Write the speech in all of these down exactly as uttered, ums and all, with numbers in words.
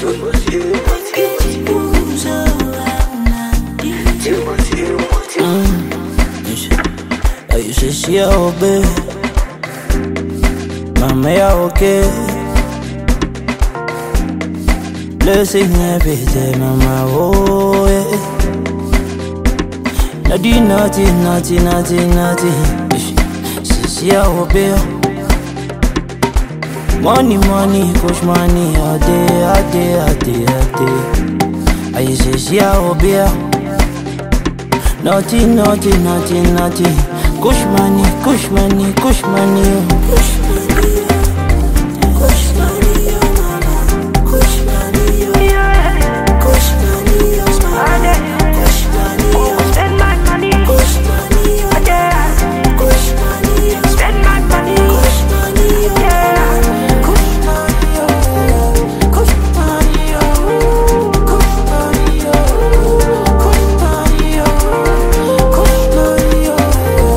I used to see her obey. Mama, ya okay. Blessing every day, mama, oh yeah. I do nothing, nothing, nothing, nothing. She see her obey. Money, money, push money all day, all day, all day, all day. I used to see her obey. Nothing, nothing, nothing, nothing. Kush money, kush money, kush money, oh. Kush money, oh. Kush money, oh, mama. Kush money, oh. Yeah. Kush money, oh, mama. Kush money, oh. Spend my money. Kush money, oh. Yeah. Kush money, oh. Spend my money. Kush money, oh. Yeah. Kush money, oh. Kush money, oh. Kush money, oh. Kush money, oh. Kush money, oh.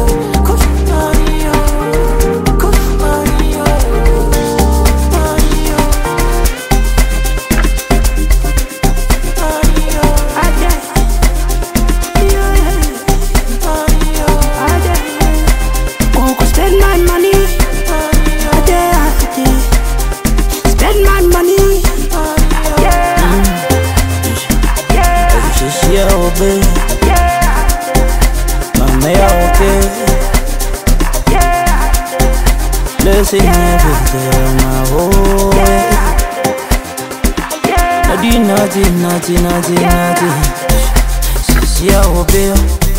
Blessing every day on my whole way. I do nothing, nothing, nothing, nothing. She see I obey.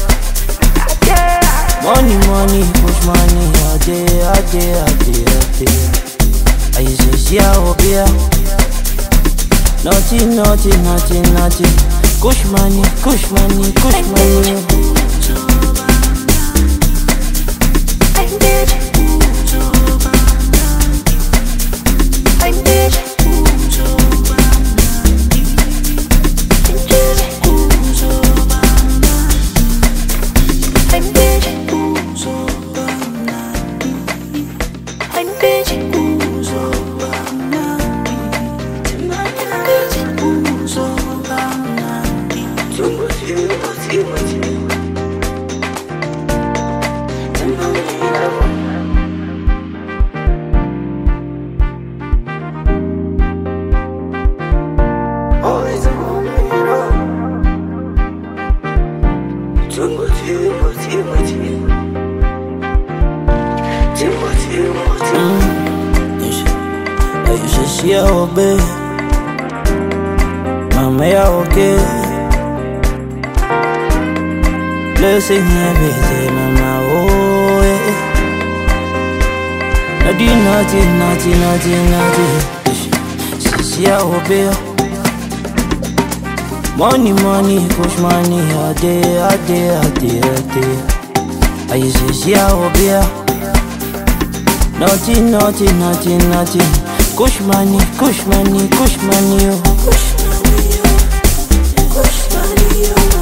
Money, money, push money all day, all day, all day, all day. I used to see I obey. Nothing, nothing, nothing, nothing. Kush money, kush money, kush money. I used to see her obey. Mama, ya okay. Blessing every day, mama, oh yeah. I do nothing, nothing, nothing, nothing. She see her obey. Money, money, push money all day, all day, all day, all day. I used to see her obey. Nothing, nothing, nothing, nothing. Kush money, kush money, kush money, oh. Kush money, oh. Kush money, oh.